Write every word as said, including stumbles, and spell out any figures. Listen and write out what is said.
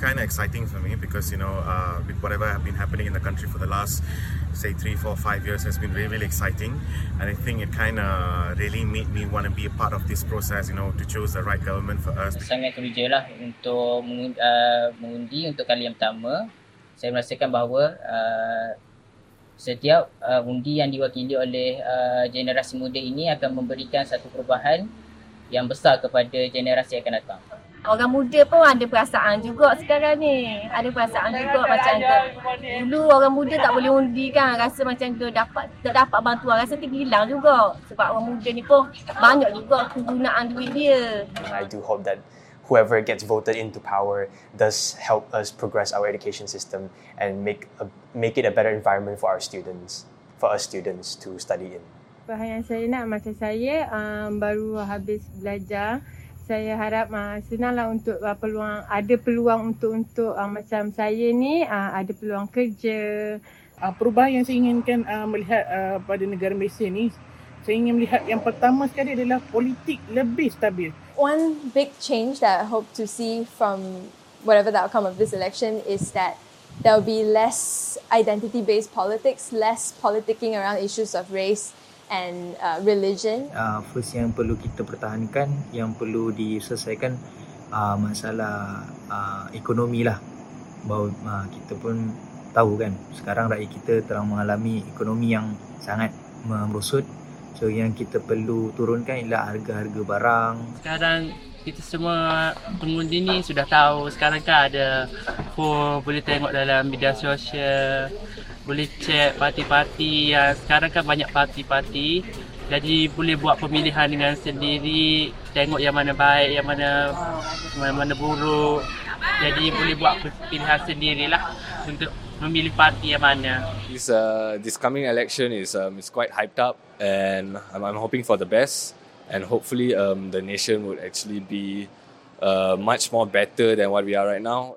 kind of exciting for me because, you know, uh, with whatever have been happening in the country for the last, say, three, four, five years has been really, really exciting. And I think it kind of really made me want to be a part of this process, you know, to choose the right government for us. Sangat teruja lah untuk mengundi, uh, mengundi untuk kali yang pertama. Saya merasakan bahawa uh, setiap uh, undi yang diwakili oleh uh, generasi muda ini akan memberikan satu perubahan yang besar kepada generasi yang akan datang. Orang muda pun ada perasaan juga sekarang ni. Ada perasaan juga macam tu. Dulu orang muda tak boleh undi kan. Rasa macam tu dapat tak dapat bantuan. Rasa terhilang juga. Sebab orang muda ni pun banyak juga penggunaan duit dia. I do hope that whoever gets voted into power does help us progress our education system and make a, make it a better environment for our students, for us students to study in. Apa yang saya nak, macam saya um, baru habis belajar, saya harap uh, senanglah untuk uh, peluang, ada peluang untuk untuk uh, macam saya ni uh, ada peluang kerja. Uh, perubahan yang saya inginkan uh, melihat uh, pada negara Malaysia ni, saya ingin melihat yang pertama sekali adalah politik lebih stabil. One big change that I hope to see from whatever the outcome of this election is that there will be less identity-based politics, less politicking around issues of race and uh, religion. Uh, first yang perlu kita pertahankan, yang perlu diselesaikan uh, masalah uh, ekonomi lah. Bahawa uh, kita pun tahu kan, sekarang rakyat kita telah mengalami ekonomi yang sangat merosot. So yang kita perlu turunkan ialah harga-harga barang. Sekarang kita semua pengundi ni sudah tahu, sekarang kan ada phone, boleh tengok dalam media sosial, boleh cek parti-parti yang sekarang kan banyak parti-parti. Jadi boleh buat pemilihan dengan sendiri, tengok yang mana baik, yang mana mana, mana buruk. Jadi boleh buat pilihan sendirilah untuk memilih parti yang mana. This uh, this coming election is um, is quite hyped up, and I'm, I'm hoping for the best, and hopefully um, the nation would actually be uh, much more better than what we are right now.